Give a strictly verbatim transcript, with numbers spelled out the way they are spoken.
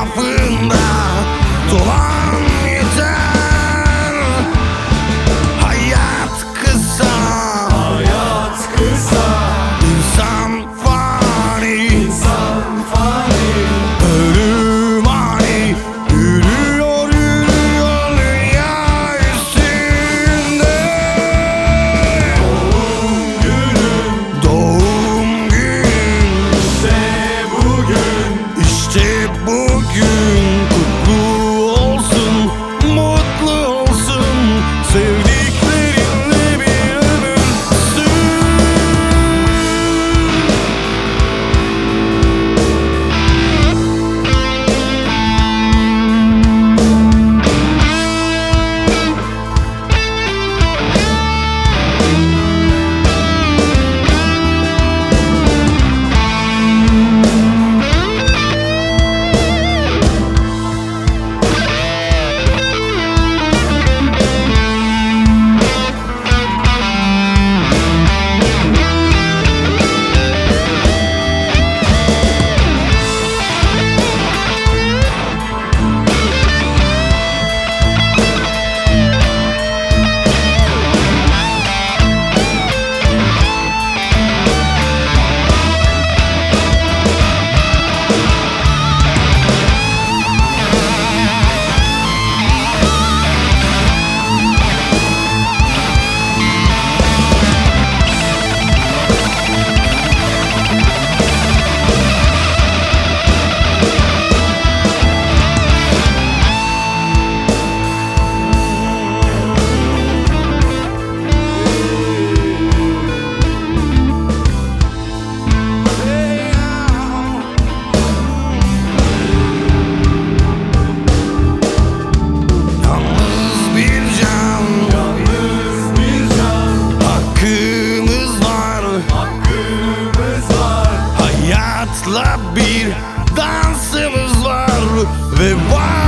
etrafında dolan yeter. Hayat kısa, Hayat kısa, insan fani, insan fani. ölüm ani. Yürüyor yürüyor dünya üstünde. Doğum günün Doğum günün işte bugün. işte bugün. Kutlu olsun, mutlu olsun, sevdiklerinle bir ömür sür. Yalnız bir can, Yalnız bir can, hakkımız var. hakkımız var. Hayatla bir dansımız var ve var.